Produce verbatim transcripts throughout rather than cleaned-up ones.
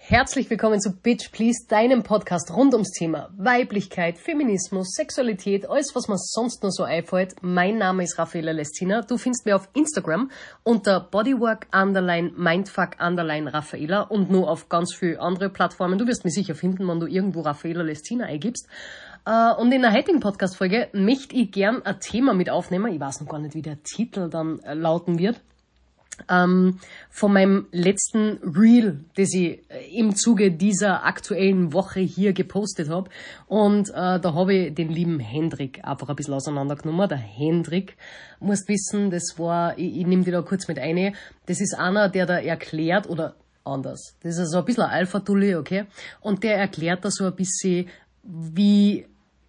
Herzlich willkommen zu Bitch Please, deinem Podcast rund ums Thema Weiblichkeit, Feminismus, Sexualität, alles was mir sonst nur so einfällt. Mein Name ist Raffaella Lestina. Du findest mich auf Instagram unter Bodywork underline Mindfuck underline Raffaella und nur auf ganz viele andere Plattformen. Du wirst mich sicher finden, wenn du irgendwo Raffaella Lestina eingibst. Und in der heutigen Podcast-Folge möchte ich gern ein Thema mit aufnehmen. Ich weiß noch gar nicht, wie der Titel dann lauten wird. Ähm, von meinem letzten Reel, das ich im Zuge dieser aktuellen Woche hier gepostet habe. Und äh, da habe ich den lieben Hendrik einfach ein bisschen auseinandergenommen. Der Hendrik, musst wissen, das war, ich, ich nehme dich da kurz mit ein, das ist einer, der da erklärt, oder anders, das ist also ein bisschen ein Alpha-Dulli, okay? Und der erklärt da so ein bisschen, wie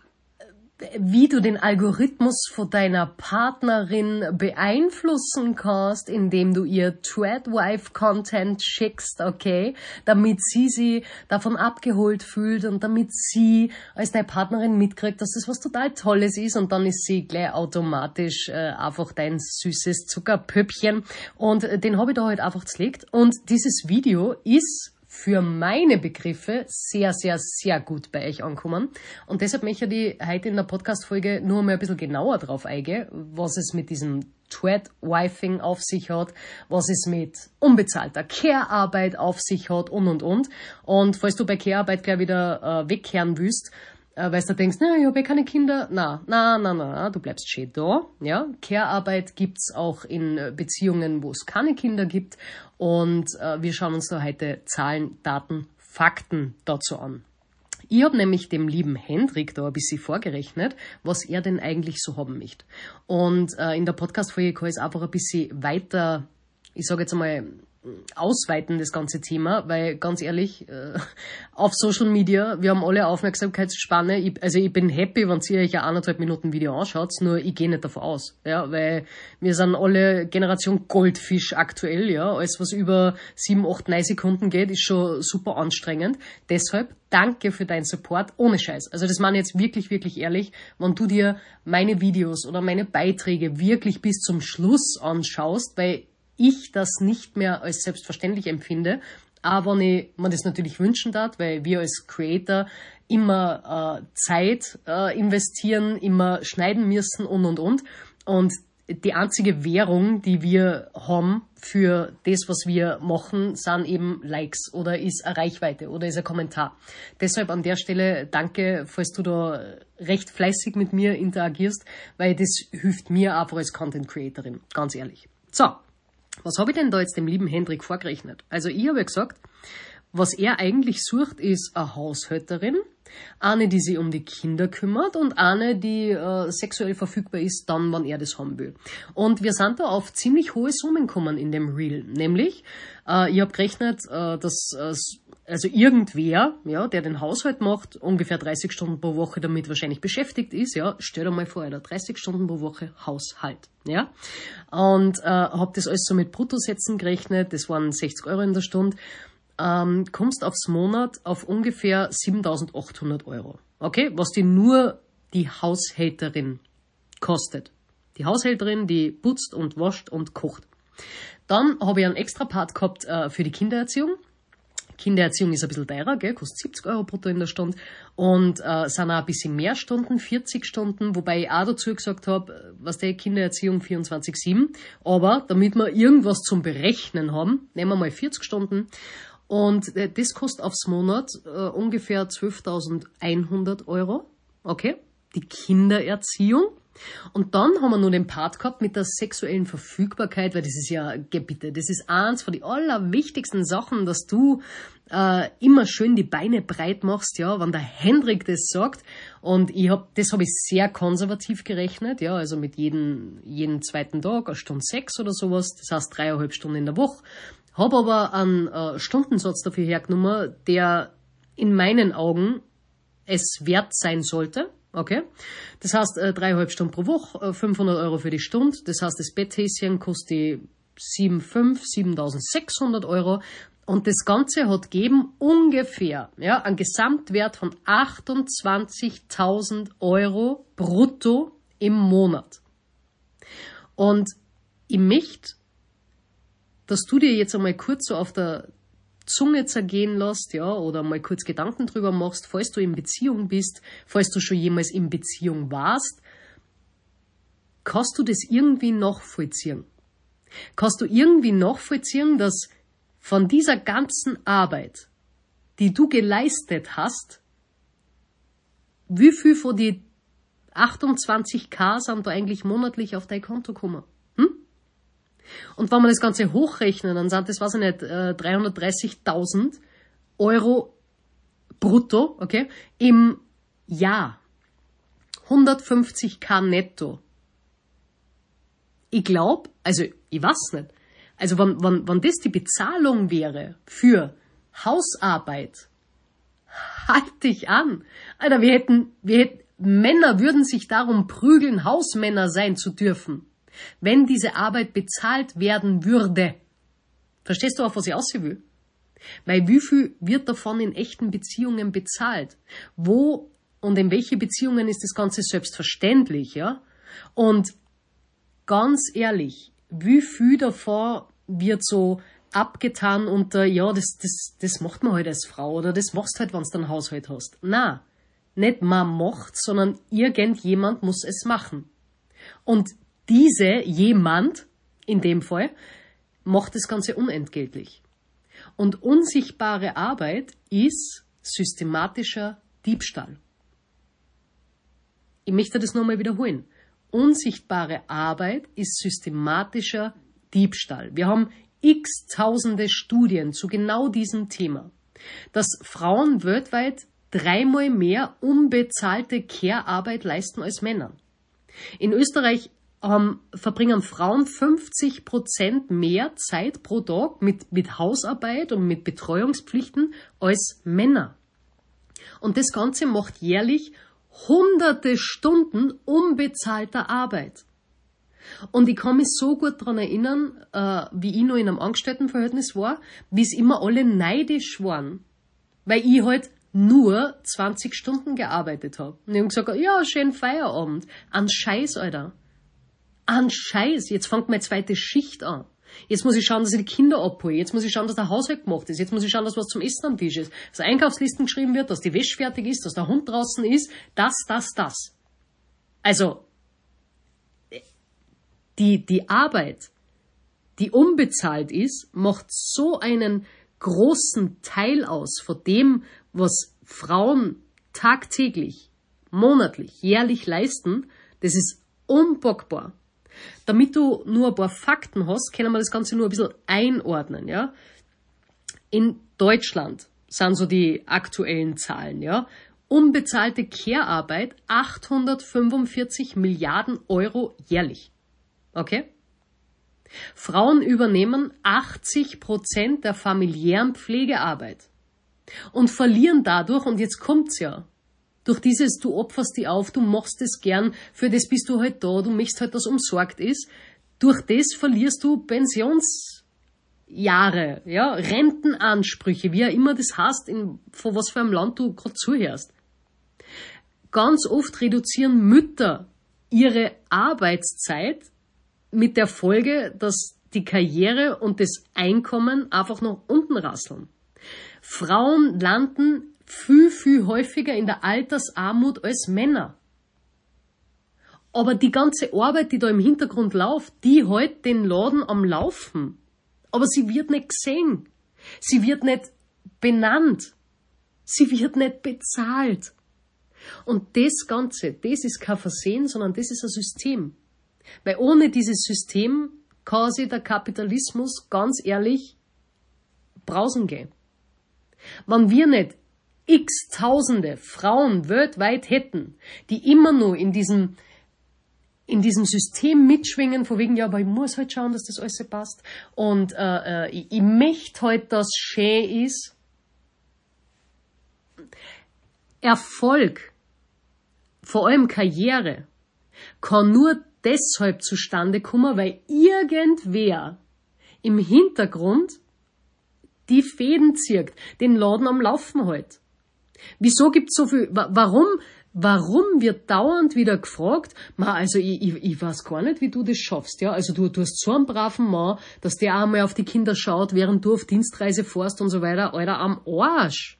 wie du den Algorithmus von deiner Partnerin beeinflussen kannst, indem du ihr Threadwife-Content schickst, okay, damit sie sich davon abgeholt fühlt und damit sie als deine Partnerin mitkriegt, dass das was total Tolles ist und dann ist sie gleich automatisch äh, einfach dein süßes Zuckerpüppchen und äh, den habe ich da halt einfach zerlegt und dieses Video ist für meine Begriffe sehr, sehr, sehr gut bei euch ankommen. Und deshalb möchte ich heute in der Podcast-Folge nur mal ein bisschen genauer drauf eingehen, was es mit diesem Threadwifing auf sich hat, was es mit unbezahlter Care-Arbeit auf sich hat und, und, und. Und falls du bei Care-Arbeit gleich wieder äh, wegkehren willst, äh, weil du denkst, na, ich habe ja keine Kinder, na, na, na, na, du bleibst schön da, ja. Care-Arbeit gibt's auch in Beziehungen, wo es keine Kinder gibt. Und äh, wir schauen uns da heute Zahlen, Daten, Fakten dazu an. Ich habe nämlich dem lieben Hendrik da ein bisschen vorgerechnet, was er denn eigentlich so haben möchte. Und äh, in der Podcast-Folge kann ich es einfach ein bisschen weiter, ich sage jetzt einmal, ausweiten, das ganze Thema, weil ganz ehrlich, äh, auf Social Media, wir haben alle Aufmerksamkeitsspanne, ich, also ich bin happy, wenn ihr euch ein eineinhalb Minuten Video anschaut, nur ich gehe nicht davon aus, ja, weil wir sind alle Generation Goldfisch aktuell, ja, alles was über sieben, acht, neun Sekunden geht, ist schon super anstrengend, deshalb danke für deinen Support, ohne Scheiß, also das meine ich jetzt wirklich, wirklich ehrlich, wenn du dir meine Videos oder meine Beiträge wirklich bis zum Schluss anschaust, weil ich das nicht mehr als selbstverständlich empfinde, aber wenn ich mir das natürlich wünschen darf, weil wir als Creator immer äh, Zeit äh, investieren, immer schneiden müssen und und und und die einzige Währung, die wir haben für das, was wir machen, sind eben Likes oder ist eine Reichweite oder ist ein Kommentar. Deshalb an der Stelle danke, falls du da recht fleißig mit mir interagierst, weil das hilft mir einfach als Content Creatorin, ganz ehrlich. So. Was habe ich denn da jetzt dem lieben Hendrik vorgerechnet? Also ich habe ja gesagt, was er eigentlich sucht, ist eine Haushälterin, eine, die sich um die Kinder kümmert und eine, die äh, sexuell verfügbar ist, dann, wann er das haben will. Und wir sind da auf ziemlich hohe Summen gekommen in dem Reel. Nämlich, äh, ich habe gerechnet, äh, dass äh, also irgendwer, ja, der den Haushalt macht, ungefähr dreißig Stunden pro Woche damit wahrscheinlich beschäftigt ist, ja, stell dir mal vor, Alter, dreißig Stunden pro Woche Haushalt, ja, und äh, habe das alles so mit Bruttosätzen gerechnet, das waren sechzig Euro in der Stunde, ähm, kommst aufs Monat auf ungefähr siebentausendachthundert Euro, okay, was dir nur die Haushälterin kostet. Die Haushälterin, die putzt und wascht und kocht. Dann habe ich einen extra Part gehabt äh, für die Kindererziehung. Kindererziehung ist ein bisschen teurer, gell, kostet siebzig Euro brutto in der Stunde und äh, sind auch ein bisschen mehr Stunden, vierzig Stunden, wobei ich auch dazu gesagt habe, was der Kindererziehung vierundzwanzig sieben, aber damit wir irgendwas zum Berechnen haben, nehmen wir mal vierzig Stunden und äh, das kostet aufs Monat äh, ungefähr zwölftausendeinhundert Euro, okay, die Kindererziehung. Und dann haben wir nur den Part gehabt mit der sexuellen Verfügbarkeit, weil das ist ja, bitte, das ist eins von den allerwichtigsten Sachen, dass du äh, immer schön die Beine breit machst, ja, wenn der Hendrik das sagt. Und ich hab, das habe ich sehr konservativ gerechnet, ja, also mit jedem, jeden zweiten Tag eine Stunde Sex oder sowas, das heißt dreieinhalb Stunden in der Woche. Habe aber einen äh, Stundensatz dafür hergenommen, der in meinen Augen es wert sein sollte. Okay, das heißt äh, dreieinhalb Stunden pro Woche, äh, fünfhundert Euro für die Stunde. Das heißt, das Betthäschen kostet sieben siebentausendsechshundert Euro. Und das Ganze hat gegeben ungefähr ja, einen Gesamtwert von achtundzwanzigtausend Euro brutto im Monat. Und ich möchte, dass du dir jetzt einmal kurz so auf der Zunge zergehen lässt, ja, oder mal kurz Gedanken drüber machst, falls du in Beziehung bist, falls du schon jemals in Beziehung warst, kannst du das irgendwie nachvollziehen? Kannst du irgendwie nachvollziehen, dass von dieser ganzen Arbeit, die du geleistet hast, wie viel von die achtundzwanzigtausend sind da eigentlich monatlich auf dein Konto gekommen? Hm? Und wenn wir das Ganze hochrechnen, dann sind das, weiß ich nicht, dreihundertdreißigtausend Euro brutto, okay, im Jahr. hundertfünfzigtausend netto. Ich glaube, also ich weiß nicht, also wenn, wenn, wenn das die Bezahlung wäre für Hausarbeit, halt dich an. Alter, wir hätten, wir hätten, Männer würden sich darum prügeln, Hausmänner sein zu dürfen, wenn diese Arbeit bezahlt werden würde. Verstehst du auch, was ich aussehen will? Weil wie viel wird davon in echten Beziehungen bezahlt? Wo und in welche Beziehungen ist das Ganze selbstverständlich, ja? Und ganz ehrlich, wie viel davon wird so abgetan unter, ja, das, das, das macht man halt als Frau oder das machst halt, wenn du einen Haushalt hast. Na, nicht man macht, sondern irgendjemand muss es machen. Und diese jemand, in dem Fall, macht das Ganze unentgeltlich. Und unsichtbare Arbeit ist systematischer Diebstahl. Ich möchte das nochmal wiederholen. Unsichtbare Arbeit ist systematischer Diebstahl. Wir haben x tausende Studien zu genau diesem Thema, dass Frauen weltweit dreimal mehr unbezahlte Care-Arbeit leisten als Männer. In Österreich ähm, verbringen Frauen fünfzig Prozent mehr Zeit pro Tag mit, mit Hausarbeit und mit Betreuungspflichten als Männer. Und das Ganze macht jährlich hunderte Stunden unbezahlter Arbeit. Und ich kann mich so gut daran erinnern, äh, wie ich noch in einem Angestelltenverhältnis war, wie es immer alle neidisch waren, weil ich halt nur zwanzig Stunden gearbeitet habe. Und ich habe gesagt, ja, schönen Feierabend. An Scheiß, Alter. An Scheiß. Jetzt fängt meine zweite Schicht an. Jetzt muss ich schauen, dass ich die Kinder abhole. Jetzt muss ich schauen, dass der Haushalt gemacht ist. Jetzt muss ich schauen, dass was zum Essen am Tisch ist. Dass Einkaufslisten geschrieben wird, dass die Wäsche fertig ist, dass der Hund draußen ist. Das, das, das. Also, die, die Arbeit, die unbezahlt ist, macht so einen großen Teil aus von dem, was Frauen tagtäglich, monatlich, jährlich leisten. Das ist unpackbar. Damit du nur ein paar Fakten hast, können wir das Ganze nur ein bisschen einordnen, ja. In Deutschland sind so die aktuellen Zahlen, ja. Unbezahlte Care-Arbeit achthundertfünfundvierzig Milliarden Euro jährlich. Okay? Frauen übernehmen achtzig Prozent der familiären Pflegearbeit und verlieren dadurch, und jetzt kommt's ja, durch dieses, du opferst die auf, du machst es gern, für das bist du halt da, du möchtest halt, dass umsorgt ist, durch das verlierst du Pensionsjahre, ja, Rentenansprüche, wie auch immer das heißt, in, von was für einem Land du gerade zuhörst. Ganz oft reduzieren Mütter ihre Arbeitszeit mit der Folge, dass die Karriere und das Einkommen einfach nach unten rasseln. Frauen landen viel, viel häufiger in der Altersarmut als Männer. Aber die ganze Arbeit, die da im Hintergrund läuft, die hält den Laden am Laufen. Aber sie wird nicht gesehen. Sie wird nicht benannt. Sie wird nicht bezahlt. Und das Ganze, das ist kein Versehen, sondern das ist ein System. Weil ohne dieses System kann sich der Kapitalismus ganz ehrlich brausen gehen. Wenn wir nicht x Tausende Frauen weltweit hätten, die immer nur in diesem, in diesem System mitschwingen, von wegen, ja, aber ich muss halt schauen, dass das alles passt und äh, ich, ich möchte halt, dass es schön ist. Erfolg, vor allem Karriere, kann nur deshalb zustande kommen, weil irgendwer im Hintergrund die Fäden zirkt, den Laden am Laufen hält. Wieso gibt's so viel, warum Warum wird dauernd wieder gefragt, ma, also ich, ich, ich weiß gar nicht, wie du das schaffst, ja, also du, du hast so einen braven Mann, dass der auch mal auf die Kinder schaut, während du auf Dienstreise fährst und so weiter, Alter, am Arsch.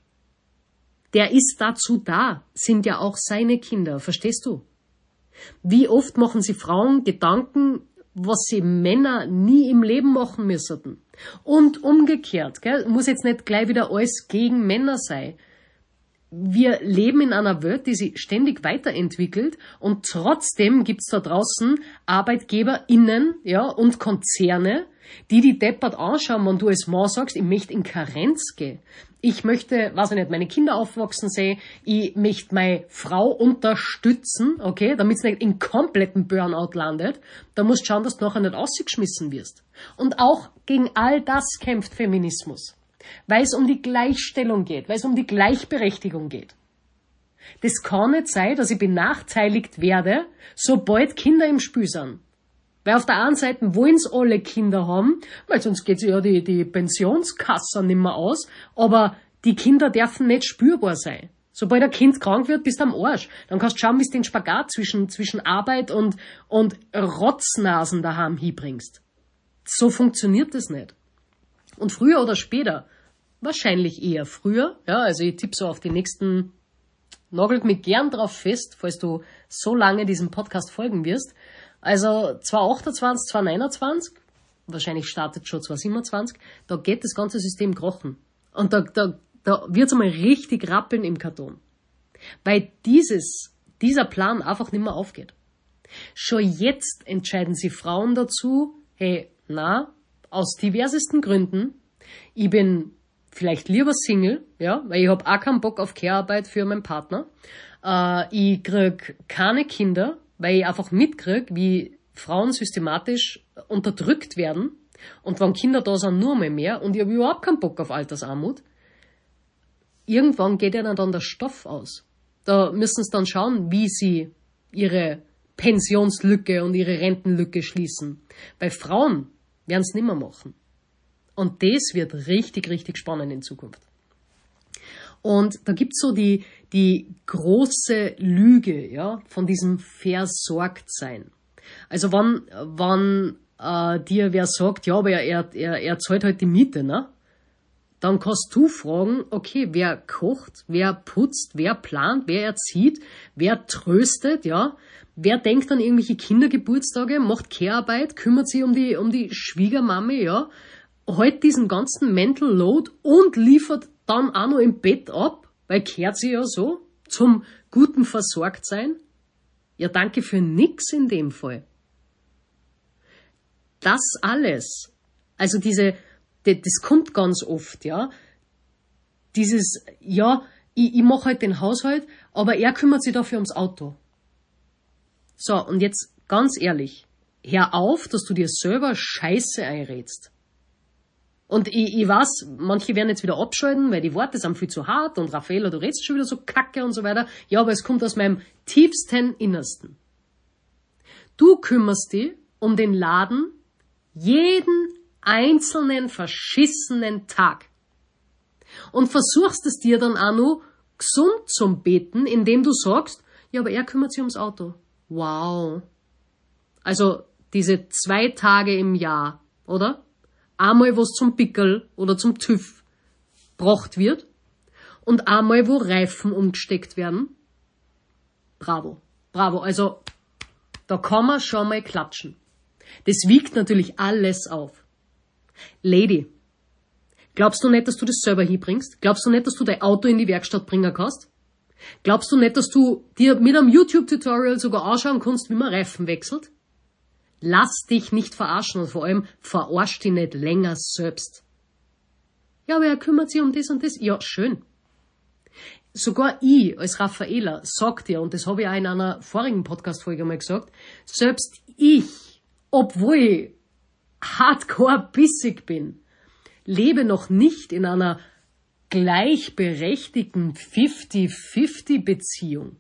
Der ist dazu da, sind ja auch seine Kinder, verstehst du? Wie oft machen sich Frauen Gedanken, was sie Männer nie im Leben machen müssten? Und umgekehrt, gell, muss jetzt nicht gleich wieder alles gegen Männer sein. Wir leben in einer Welt, die sich ständig weiterentwickelt und trotzdem gibt's da draußen ArbeitgeberInnen, ja, und Konzerne, die die deppert anschauen, wenn du als Mann sagst, ich möchte in Karenz gehen. Ich möchte, weiß ich nicht, meine Kinder aufwachsen sehen, ich möchte meine Frau unterstützen, okay, damit sie nicht in kompletten Burnout landet. Da musst du schauen, dass du nachher nicht ausgeschmissen wirst. Und auch gegen all das kämpft Feminismus. Weil es um die Gleichstellung geht, weil es um die Gleichberechtigung geht. Das kann nicht sein, dass ich benachteiligt werde, sobald Kinder im Spiel sind. Weil auf der einen Seite wollen es alle Kinder haben, weil sonst geht ja die, die Pensionskasse nicht mehr aus, aber die Kinder dürfen nicht spürbar sein. Sobald ein Kind krank wird, bist du am Arsch. Dann kannst du schauen, wie du den Spagat zwischen, zwischen Arbeit und, und Rotznasen daheim hinbringst. So funktioniert das nicht. Und früher oder später, wahrscheinlich eher früher, ja, also ich tippe so auf die nächsten, nagelt mich gern drauf fest, falls du so lange diesem Podcast folgen wirst. Also zwanzig achtundzwanzig, zwanzig neunundzwanzig, wahrscheinlich startet schon zwanzig siebenundzwanzig, da geht das ganze System krochen. Und da, da, da wird's einmal richtig rappeln im Karton. Weil dieses, dieser Plan einfach nicht mehr aufgeht. Schon jetzt entscheiden sich Frauen dazu, hey, na, aus diversesten Gründen, ich bin vielleicht lieber Single, ja, weil ich hab auch keinen Bock auf Care-Arbeit für meinen Partner. Äh, ich krieg keine Kinder, weil ich einfach mitkrieg, wie Frauen systematisch unterdrückt werden und wenn Kinder da sind, nur mal mehr und ich habe überhaupt keinen Bock auf Altersarmut. Irgendwann geht ja dann der Stoff aus. Da müssen sie dann schauen, wie sie ihre Pensionslücke und ihre Rentenlücke schließen. Bei Frauen werden es nicht mehr machen. Und das wird richtig, richtig spannend in Zukunft. Und da gibt's so die, die große Lüge, ja, von diesem Versorgtsein. Also wenn, wenn äh, dir wer sagt, ja, aber er, er, er zahlt halt die Miete, ne? Dann kannst du fragen, okay, wer kocht, wer putzt, wer plant, wer erzieht, wer tröstet, ja? Wer denkt an irgendwelche Kindergeburtstage, macht Care-Arbeit, kümmert sich um die, um die Schwiegermami, ja? Halt diesen ganzen Mental Load und liefert dann auch noch im Bett ab, weil kehrt sie ja so, zum guten Versorgtsein. Ja, danke für nix in dem Fall. Das alles, also diese, das kommt ganz oft, ja, dieses, ja, ich, ich mache halt den Haushalt, aber er kümmert sich dafür ums Auto. So, und jetzt ganz ehrlich, hör auf, dass du dir selber Scheiße einredst. Und ich, ich weiß, manche werden jetzt wieder abschalten, weil die Worte sind viel zu hart und Raffaella, du redest schon wieder so kacke und so weiter. Ja, aber es kommt aus meinem tiefsten Innersten. Du kümmerst dich um den Laden jeden einzelnen verschissenen Tag. Und versuchst es dir dann auch noch gesund zum Beten, indem du sagst, ja, aber er kümmert sich ums Auto. Wow. Also diese zwei Tage im Jahr, oder? Einmal, was zum Pickel oder zum TÜV gebracht wird und einmal, wo Reifen umgesteckt werden. Bravo, bravo. Also, da kann man schon mal klatschen. Das wiegt natürlich alles auf. Lady, glaubst du nicht, dass du das selber hinbringst? Glaubst du nicht, dass du dein Auto in die Werkstatt bringen kannst? Glaubst du nicht, dass du dir mit einem YouTube-Tutorial sogar anschauen kannst, wie man Reifen wechselt? Lass dich nicht verarschen und vor allem verarsch dich nicht länger selbst. Ja, aber er kümmert sich um das und das. Ja, schön. Sogar ich als Raffaella sag dir, und das habe ich auch in einer vorigen Podcast-Folge mal gesagt, selbst ich, obwohl ich hardcore bissig bin, lebe noch nicht in einer gleichberechtigten fifty-fifty-Beziehung.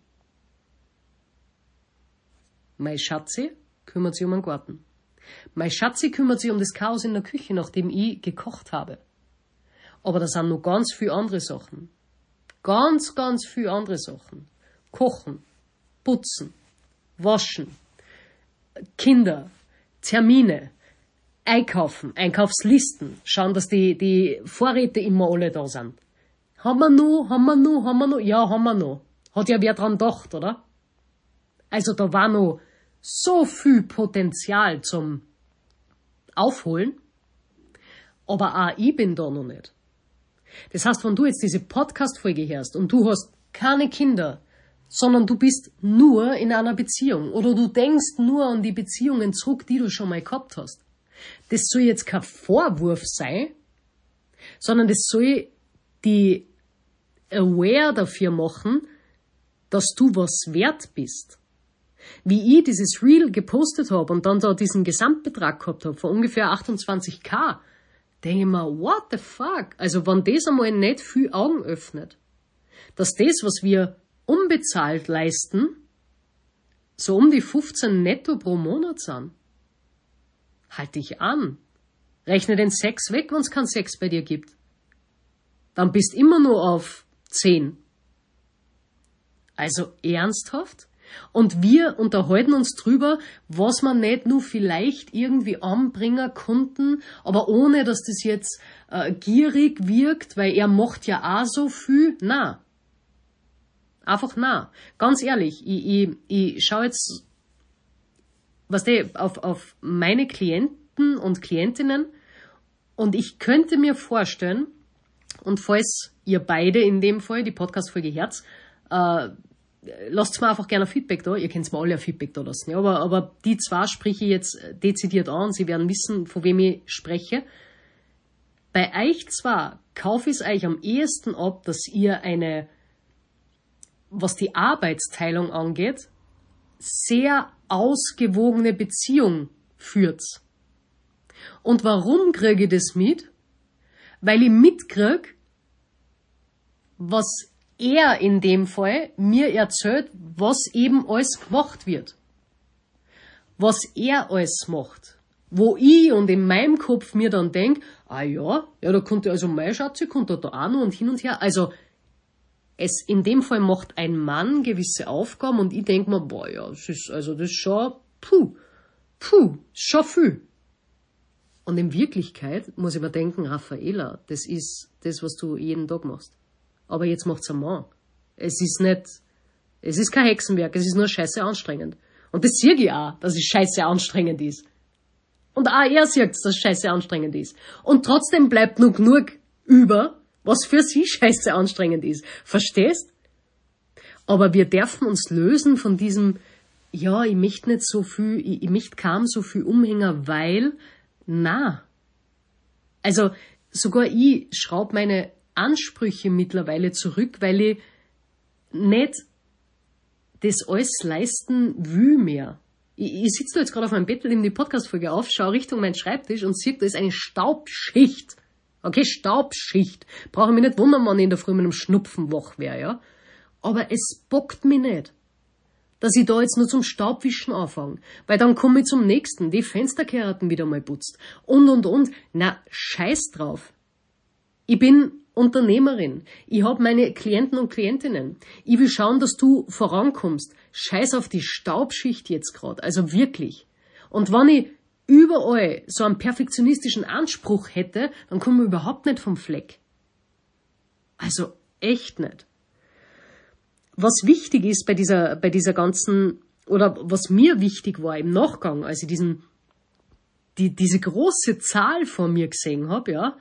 Mein Schatzi kümmert sich um den Garten. Mein Schatzi kümmert sich um das Chaos in der Küche, nachdem ich gekocht habe. Aber da sind noch ganz viele andere Sachen. Ganz, ganz viele andere Sachen. Kochen, putzen, waschen, Kinder, Termine, einkaufen, Einkaufslisten, schauen, dass die, die Vorräte immer alle da sind. Haben wir noch, haben wir noch, haben wir noch? Ja, haben wir noch. Hat ja wer dran gedacht, oder? Also da war noch so viel Potenzial zum Aufholen, aber auch ich bin da noch nicht. Das heißt, wenn du jetzt diese Podcast-Folge hörst und du hast keine Kinder, sondern du bist nur in einer Beziehung oder du denkst nur an die Beziehungen zurück, die du schon mal gehabt hast, das soll jetzt kein Vorwurf sein, sondern das soll die aware dafür machen, dass du was wert bist. Wie ich dieses Reel gepostet habe und dann da diesen Gesamtbetrag gehabt habe von ungefähr achtundzwanzigtausend, denke ich mir, what the fuck? Also wenn das einmal nicht viel Augen öffnet, dass das, was wir unbezahlt leisten, so um die fünfzehn netto pro Monat sind. Halt dich an. Rechne den Sex weg, wenn es keinen Sex bei dir gibt. Dann bist immer nur auf zehn. Also ernsthaft? Und wir unterhalten uns drüber, was man nicht nur vielleicht irgendwie anbringen konnten, aber ohne, dass das jetzt äh, gierig wirkt, weil er macht ja auch so viel. Na. Einfach na. Ganz ehrlich, ich, ich, ich schaue jetzt, was der auf, auf meine Klienten und Klientinnen und ich könnte mir vorstellen, und falls ihr beide in dem Fall, die Podcast-Folge Herz, äh, lasst mir einfach gerne Feedback da. Ihr könnt mir alle ein Feedback da lassen. Ja, aber, aber die zwei spreche ich jetzt dezidiert an. Sie werden wissen, von wem ich spreche. Bei euch zwei kaufe ich es euch am ehesten ab, dass ihr eine, was die Arbeitsteilung angeht, sehr ausgewogene Beziehung führt. Und warum kriege ich das mit? Weil ich mitkriege, was er in dem Fall mir erzählt, was eben alles gemacht wird. Was er alles macht. Wo ich und in meinem Kopf mir dann denke, ah ja, ja, da konnte also mein Schatzi, konnte da auch noch und hin und her. Also, es in dem Fall macht ein Mann gewisse Aufgaben und ich denke mir, boah, ja, das ist, also das ist schon, puh, puh, schon viel. Und in Wirklichkeit muss ich mir denken, Raffaela, das ist das, was du jeden Tag machst. Aber jetzt macht's ein Mann. Es ist nicht, es ist kein Hexenwerk, es ist nur scheiße anstrengend. Und das sehe ich auch, dass es scheiße anstrengend ist. Und auch er sieht, dass es scheiße anstrengend ist. Und trotzdem bleibt nur genug über, was für sie scheiße anstrengend ist. Verstehst? Aber wir dürfen uns lösen von diesem, ja, ich möchte nicht so viel, ich, ich möchte kaum so viel Umhänger, weil, na. Also, sogar ich schraube meine Ansprüche mittlerweile zurück, weil ich nicht das alles leisten will mehr. Ich, ich sitze da jetzt gerade auf meinem Bett, nehme die Podcast-Folge auf, schaue Richtung meinen Schreibtisch und sehe, da ist eine Staubschicht. Okay, Staubschicht. Brauche ich mich nicht wundern, wenn ich in der Früh mit einem Schnupfen wach wäre, ja. Aber es bockt mich nicht, dass ich da jetzt nur zum Staubwischen anfange. Weil dann komme ich zum nächsten, die Fensterkerzen wieder mal putzt. Und, und, und. Na, scheiß drauf. Ich bin Unternehmerin. Ich habe meine Klienten und Klientinnen. Ich will schauen, dass du vorankommst. Scheiß auf die Staubschicht jetzt gerade. Also wirklich. Und wenn ich überall so einen perfektionistischen Anspruch hätte, dann komme ich überhaupt nicht vom Fleck. Also echt nicht. Was wichtig ist bei dieser, bei dieser ganzen, oder was mir wichtig war im Nachgang, als ich diesen, die, diese große Zahl vor mir gesehen habe, ja,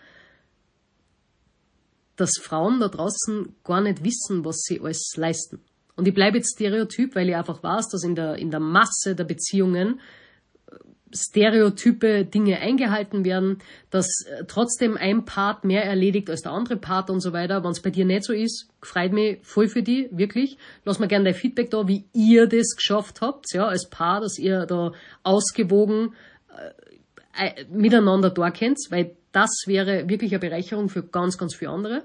dass Frauen da draußen gar nicht wissen, was sie alles leisten. Und ich bleibe jetzt Stereotyp, weil ich einfach weiß, dass in der, in der Masse der Beziehungen Stereotype Dinge eingehalten werden, dass trotzdem ein Part mehr erledigt als der andere Part und so weiter. Wenn es bei dir nicht so ist, freut mich voll für dich, wirklich. Lass mir gerne dein Feedback da, wie ihr das geschafft habt, ja, als Paar, dass ihr da ausgewogen äh, miteinander da kennt, weil das wäre wirklich eine Bereicherung für ganz, ganz viele andere.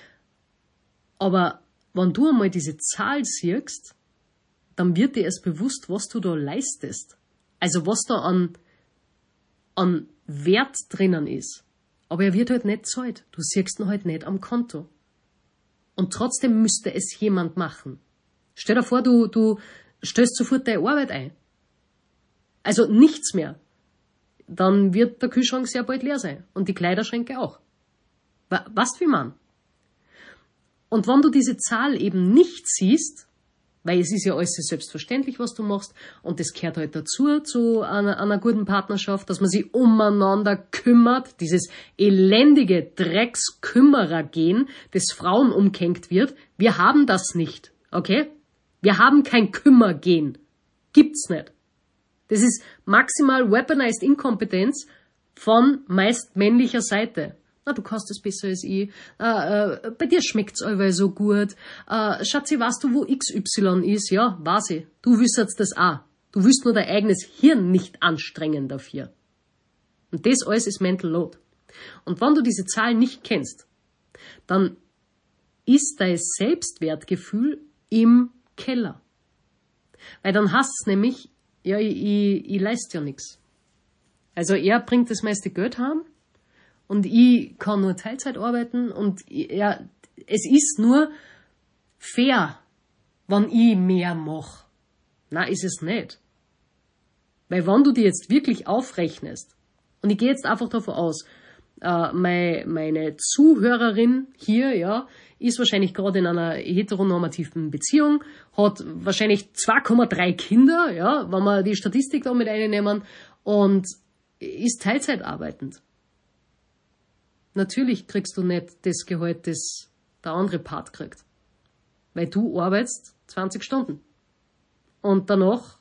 Aber wenn du einmal diese Zahl siehst, dann wird dir erst bewusst, was du da leistest. Also was da an, an Wert drinnen ist. Aber er wird halt nicht gezahlt. Du siehst ihn halt nicht am Konto. Und trotzdem müsste es jemand machen. Stell dir vor, du, du stellst sofort deine Arbeit ein. Also nichts mehr. Dann wird der Kühlschrank sehr bald leer sein. Und die Kleiderschränke auch. Weißt du, wie man? Und wenn du diese Zahl eben nicht siehst, weil es ist ja alles selbstverständlich, was du machst, und das gehört halt dazu, zu einer, einer guten Partnerschaft, dass man sich umeinander kümmert, dieses elendige Dreckskümmerergehen, das Frauen umkenkt wird, wir haben das nicht, okay? Wir haben kein Kümmergehen. Gibt's nicht. Das ist maximal weaponized Inkompetenz von meist männlicher Seite. Na, du kannst es besser als ich. Äh, äh, bei dir schmeckt's allweil so gut. Äh, Schatzi, weißt du, wo X Y ist? Ja, weiß ich. Du wüsstest das auch. Du willst nur dein eigenes Hirn nicht anstrengen dafür. Und das alles ist Mental Load. Und wenn du diese Zahlen nicht kennst, dann ist dein Selbstwertgefühl im Keller. Weil dann hast es nämlich, ja, ich, ich, ich leiste ja nichts. Also er bringt das meiste Geld heim, und ich kann nur Teilzeit arbeiten und ja, es ist nur fair, wenn ich mehr mache. Na, ist es nicht. Weil wenn du dir jetzt wirklich aufrechnest, und ich gehe jetzt einfach davon aus, äh, meine, meine Zuhörerin hier, ja, ist wahrscheinlich gerade in einer heteronormativen Beziehung, hat wahrscheinlich zwei Komma drei Kinder, ja, wenn wir die Statistik da mit einnehmen, und ist Teilzeit arbeitend. Natürlich kriegst du nicht das Gehalt, das der andere Part kriegt. Weil du arbeitest zwanzig Stunden. Und danach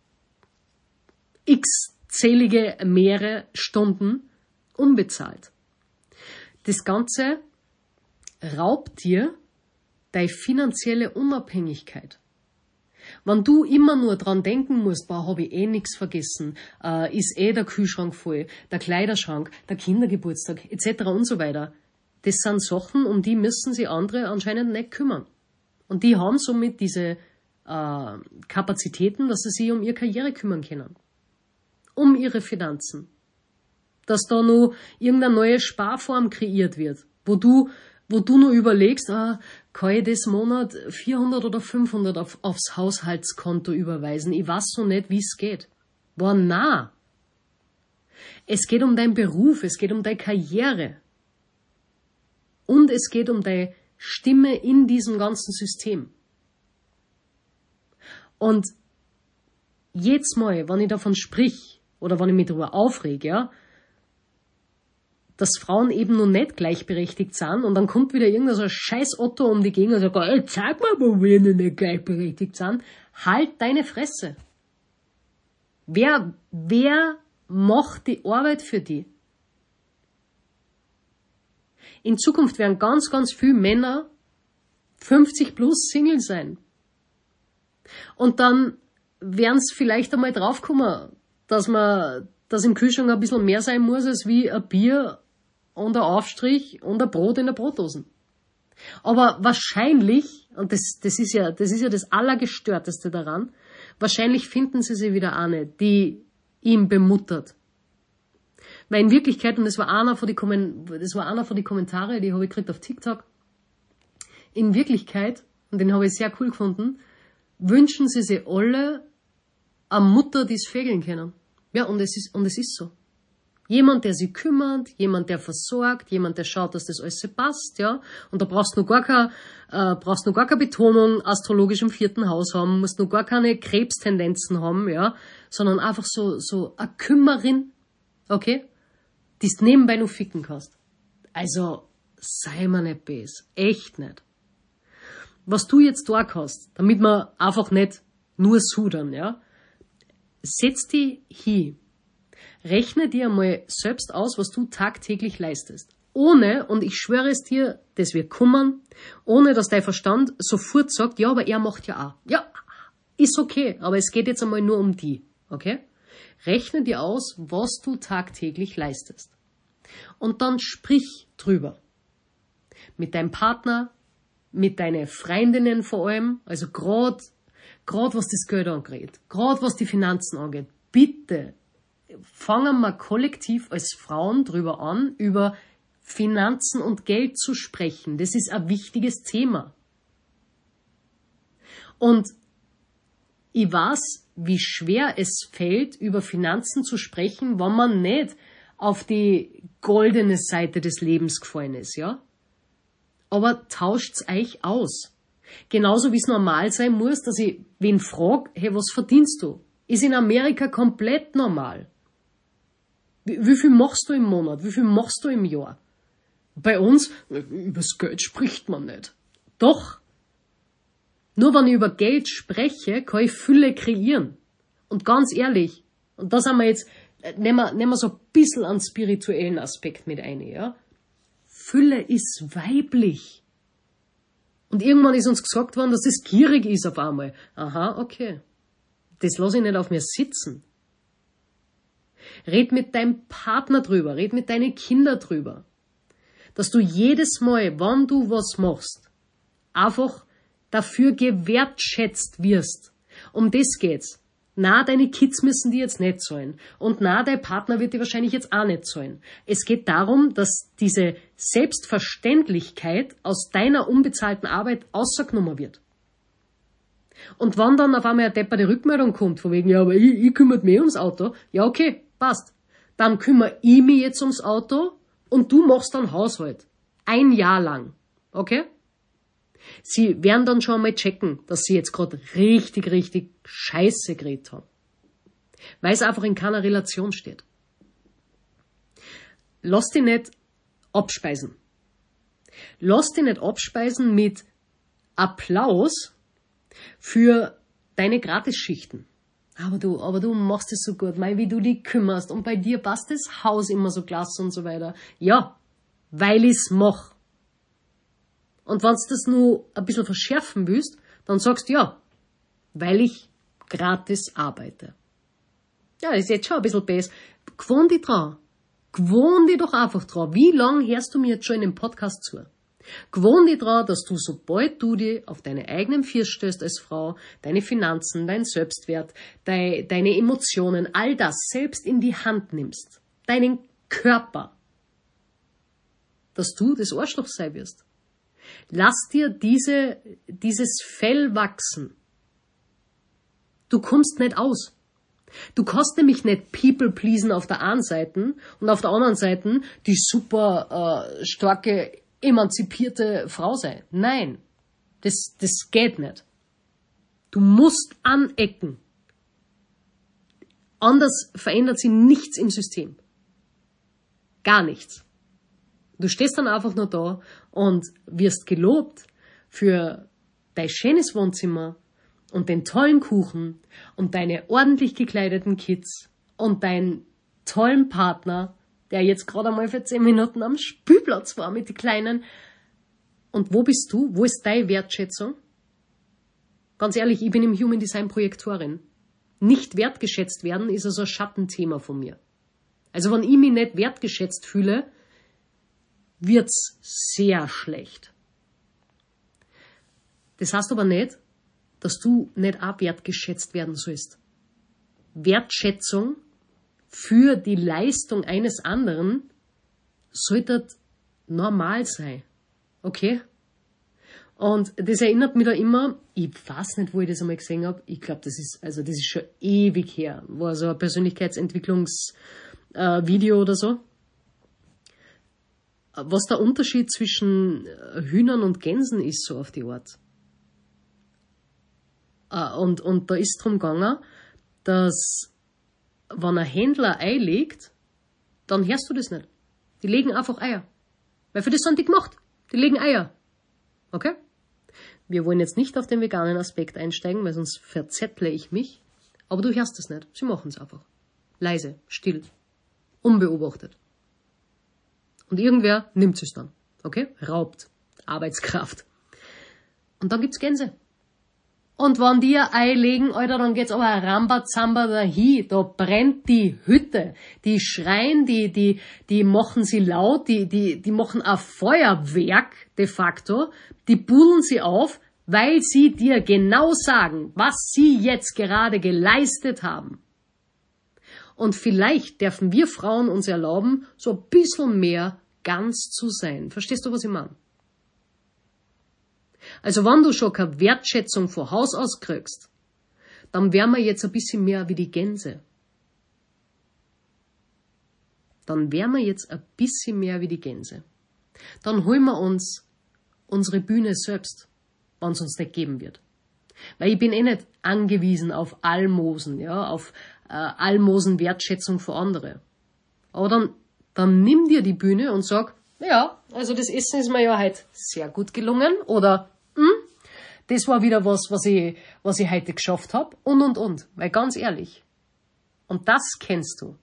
x-zählige mehrere Stunden unbezahlt. Das Ganze raubt dir deine finanzielle Unabhängigkeit. Wenn du immer nur dran denken musst, boah, habe ich eh nichts vergessen, äh, ist eh der Kühlschrank voll, der Kleiderschrank, der Kindergeburtstag et cetera und so weiter, das sind Sachen, um die müssen sich andere anscheinend nicht kümmern. Und die haben somit diese äh, Kapazitäten, dass sie sich um ihre Karriere kümmern können. Um ihre Finanzen. Dass da nur irgendeine neue Sparform kreiert wird, wo du wo du nur überlegst, ah, kann ich das Monat vierhundert oder fünfhundert auf, aufs Haushaltskonto überweisen? Ich weiß so nicht, wie es geht. Boah, na. Es geht um deinen Beruf, es geht um deine Karriere. Und es geht um deine Stimme in diesem ganzen System. Und jedes Mal, wenn ich davon sprich, oder wenn ich mich darüber aufrege, ja, dass Frauen eben noch nicht gleichberechtigt sind, und dann kommt wieder irgendein so ein scheiß Otto um die Gegend und sagt, ey, zeig mal, wo wir noch nicht gleichberechtigt sind. Halt deine Fresse. Wer, wer macht die Arbeit für die? In Zukunft werden ganz, ganz viele Männer fünfzig plus Single sein. Und dann werden sie vielleicht einmal draufkommen, dass man, dass im Kühlschrank ein bisschen mehr sein muss, als wie ein Bier und ein Aufstrich und ein Brot in der Brotdose. Aber wahrscheinlich, und das, das ist ja, das ist ja das Allergestörteste daran, wahrscheinlich finden sie sie wieder eine, die ihn bemuttert. Weil in Wirklichkeit, und das war einer von die, das war einer von die Kommentare, die habe ich gekriegt auf TikTok, in Wirklichkeit, und den habe ich sehr cool gefunden, wünschen sie sich alle eine Mutter, die es fegeln können. Ja, und es ist, und es ist so. Jemand, der sich kümmert, jemand, der versorgt, jemand, der schaut, dass das alles passt, ja. Und da brauchst du noch gar keine, äh, brauchst noch gar keine Betonung astrologisch im vierten Haus haben, musst noch gar keine Krebstendenzen haben, ja. Sondern einfach so, so eine Kümmerin, okay, die es nebenbei noch ficken kannst. Also, sei mir nicht böse. Echt nicht. Was du jetzt da kannst, damit wir einfach nicht nur sudern, ja. Setz dich hin. Rechne dir einmal selbst aus, was du tagtäglich leistest. Ohne, und ich schwöre es dir, das wird kommen, ohne dass dein Verstand sofort sagt, ja, aber er macht ja auch. Ja, ist okay, aber es geht jetzt einmal nur um die, okay? Rechne dir aus, was du tagtäglich leistest. Und dann sprich drüber. Mit deinem Partner, mit deinen Freundinnen vor allem, also gerade gerade was das Geld angeht, gerade was die Finanzen angeht, bitte fangen wir kollektiv als Frauen drüber an, über Finanzen und Geld zu sprechen. Das ist ein wichtiges Thema. Und ich weiß, wie schwer es fällt, über Finanzen zu sprechen, wenn man nicht auf die goldene Seite des Lebens gefallen ist, ja? Aber tauscht's euch aus. Genauso wie es normal sein muss, dass ich wen frag, hey, was verdienst du? Ist in Amerika komplett normal. Wie, wie viel machst du im Monat? Wie viel machst du im Jahr? Bei uns, übers Geld spricht man nicht. Doch. Nur wenn ich über Geld spreche, kann ich Fülle kreieren. Und ganz ehrlich, und da sind wir jetzt, nehmen wir, nehmen wir so ein bisschen einen spirituellen Aspekt mit ein, ja? Fülle ist weiblich. Und irgendwann ist uns gesagt worden, dass das gierig ist auf einmal. Aha, okay. Das lasse ich nicht auf mir sitzen. Red mit deinem Partner drüber, red mit deinen Kindern drüber. Dass du jedes Mal, wenn du was machst, einfach dafür gewertschätzt wirst. Um das geht's. Na, deine Kids müssen die jetzt nicht zahlen. Und na, dein Partner wird die wahrscheinlich jetzt auch nicht zahlen. Es geht darum, dass diese Selbstverständlichkeit aus deiner unbezahlten Arbeit ausgenommen wird. Und wenn dann auf einmal eine depperte Rückmeldung kommt, von wegen, ja, aber ich, ich kümmere mich ums Auto, ja, okay, passt. Dann kümmere ich mich jetzt ums Auto und du machst dann Haushalt. Ein Jahr lang. Okay? Sie werden dann schon mal checken, dass sie jetzt gerade richtig, richtig Scheiße geredet haben. Weil es einfach in keiner Relation steht. Lass dich nicht abspeisen. Lass dich nicht abspeisen mit Applaus für deine Gratisschichten. Aber du, aber du machst es so gut, mei, wie du dich kümmerst und bei dir passt das Haus immer so klasse und so weiter. Ja, weil ich's mach. Und wenn du das nur ein bisschen verschärfen willst, dann sagst du ja, weil ich gratis arbeite. Ja, das ist jetzt schon ein bisschen besser. Gewohn dich dran. Gewohn dich doch einfach dran. Wie lange hörst du mir jetzt schon in dem Podcast zu? Gewohn dich dran, dass du, sobald du dich auf deine eigenen Füße stößt als Frau, deine Finanzen, dein Selbstwert, dein, deine Emotionen, all das selbst in die Hand nimmst, deinen Körper, dass du das Arschloch sein wirst. Lass dir diese, dieses Fell wachsen. Du kommst nicht aus. Du kannst nämlich nicht people pleasen auf der einen Seite und auf der anderen Seite die super äh, starke, emanzipierte Frau sein. Nein, das, das geht nicht. Du musst anecken. Anders verändert sich nichts im System. Gar nichts. Du stehst dann einfach nur da und wirst gelobt für dein schönes Wohnzimmer und den tollen Kuchen und deine ordentlich gekleideten Kids und deinen tollen Partner, der jetzt gerade einmal für zehn Minuten am Spielplatz war mit den Kleinen. Und wo bist du? Wo ist deine Wertschätzung? Ganz ehrlich, ich bin im Human Design Projektorin. Nicht wertgeschätzt werden ist also ein Schattenthema von mir. Also wenn ich mich nicht wertgeschätzt fühle, wird's sehr schlecht. Das heißt aber nicht, dass du nicht auch wertgeschätzt werden sollst. Wertschätzung für die Leistung eines anderen sollte normal sein. Okay? Und das erinnert mich da immer, ich weiß nicht, wo ich das einmal gesehen habe, ich glaube, das ist, also das ist schon ewig her, war so ein Persönlichkeitsentwicklungsvideo äh, oder so. Was der Unterschied zwischen Hühnern und Gänsen ist, so auf die Art. Und, und da ist drum gegangen, dass wenn ein Händler Ei legt, dann hörst du das nicht. Die legen einfach Eier. Weil für das sind die gemacht. Die legen Eier. Okay? Wir wollen jetzt nicht auf den veganen Aspekt einsteigen, weil sonst verzettle ich mich. Aber du hörst es nicht. Sie machen es einfach. Leise, still, unbeobachtet. Und irgendwer nimmt es dann. Okay? Raubt. Arbeitskraft. Und dann gibt's Gänse. Und wenn die ein Ei legen, Alter, dann geht's aber Rambazamba dahin. Da brennt die Hütte. Die schreien, die, die, die machen sie laut, die, die, die machen ein Feuerwerk, de facto. Die buddeln sie auf, weil sie dir genau sagen, was sie jetzt gerade geleistet haben. Und vielleicht dürfen wir Frauen uns erlauben, so ein bisschen mehr ganz zu sein. Verstehst du, was ich meine? Also wenn du schon keine Wertschätzung von Haus aus kriegst, dann wären wir jetzt ein bisschen mehr wie die Gänse. Dann wären wir jetzt ein bisschen mehr wie die Gänse. Dann holen wir uns unsere Bühne selbst, wenn es uns nicht geben wird. Weil ich bin eh nicht angewiesen auf Almosen, ja, auf äh, Almosen-Wertschätzung für andere. Aber dann, dann nimm dir die Bühne und sag, ja, also das Essen ist mir ja heute sehr gut gelungen oder hm, das war wieder was, was ich, was ich heute geschafft habe und und und. Weil ganz ehrlich, und das kennst du,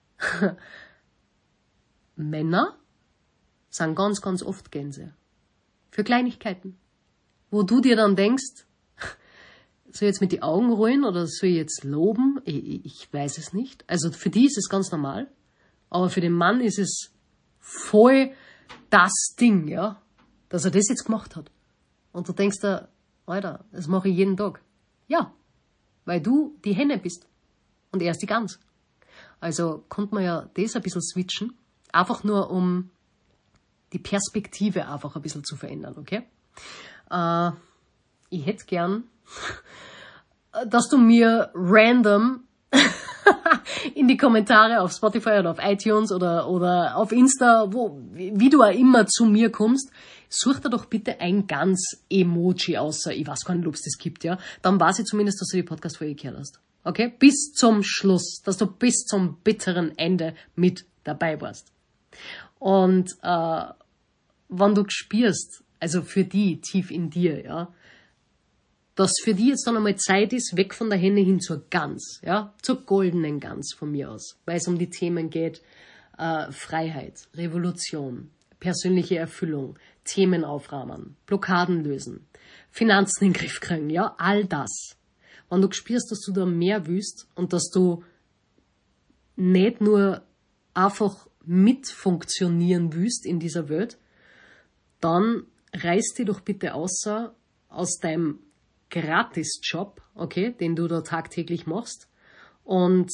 Männer sind ganz, ganz oft Gänse. Für Kleinigkeiten. Wo du dir dann denkst, soll ich jetzt mit die Augen rollen oder soll ich jetzt loben? Ich, ich weiß es nicht. Also für die ist es ganz normal. Aber für den Mann ist es voll das Ding, ja, dass er das jetzt gemacht hat. Und du denkst dir, Alter, das mache ich jeden Tag. Ja, weil du die Henne bist. Und er ist die Gans. Also konnte man ja das ein bisschen switchen. Einfach nur, um die Perspektive einfach ein bisschen zu verändern, okay? Äh, ich hätte gern, dass du mir random in die Kommentare auf Spotify oder auf iTunes oder, oder auf Insta, wo, wie du auch immer zu mir kommst, such dir doch bitte ein Gans-Emoji außer, ich weiß gar nicht, ob es das gibt, ja? Dann weiß ich zumindest, dass du die Podcast-Folge gehört hast. Okay? Bis zum Schluss, dass du bis zum bitteren Ende mit dabei warst. Und äh, wenn du spürst, also für die tief in dir, ja, dass für die jetzt dann einmal Zeit ist, weg von der Henne hin zur Gans, ja, zur goldenen Gans von mir aus, weil es um die Themen geht, äh, Freiheit, Revolution, persönliche Erfüllung, Themen aufrahmen, Blockaden lösen, Finanzen in den Griff kriegen, ja, all das. Wenn du spürst, dass du da mehr willst und dass du nicht nur einfach mitfunktionieren willst in dieser Welt, dann reiß dich doch bitte außer aus deinem Gratisjob, okay, den du da tagtäglich machst und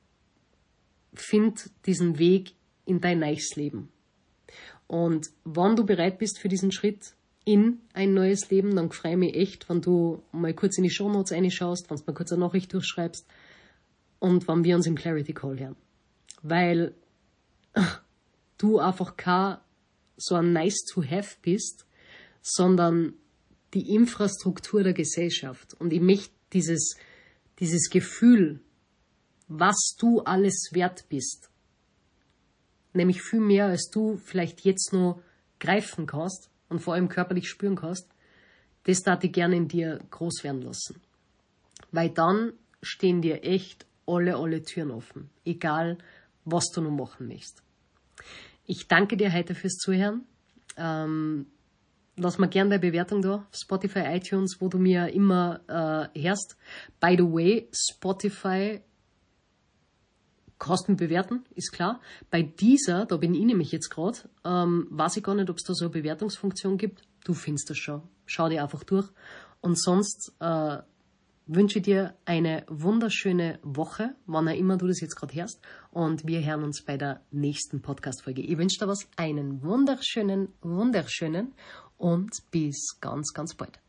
find diesen Weg in dein neues Leben. Und wenn du bereit bist für diesen Schritt in ein neues Leben, dann freue ich mich echt, wenn du mal kurz in die Shownotes reinschaust, wenn du mal kurz eine Nachricht durchschreibst und wenn wir uns im Clarity Call hören. Weil du einfach kein so ein nice to have bist, sondern die Infrastruktur der Gesellschaft. Und ich möchte dieses, dieses Gefühl, was du alles wert bist, nämlich viel mehr, als du vielleicht jetzt noch greifen kannst und vor allem körperlich spüren kannst, das darf ich gerne in dir groß werden lassen. Weil dann stehen dir echt alle, alle Türen offen. Egal, was du noch machen möchtest. Ich danke dir heute fürs Zuhören. Ähm, lass mir gerne deine Bewertung da, Spotify, iTunes, wo du mir immer äh, hörst. By the way, Spotify kannst du mich bewerten, ist klar. Bei dieser, da bin ich nämlich jetzt gerade, ähm, weiß ich gar nicht, ob es da so eine Bewertungsfunktion gibt. Du findest das schon. Schau dir einfach durch. Und sonst äh, wünsche ich dir eine wunderschöne Woche, wann auch immer du das jetzt gerade hörst. Und wir hören uns bei der nächsten Podcast-Folge. Ich wünsche dir was, einen wunderschönen, wunderschönen und bis ganz, ganz bald.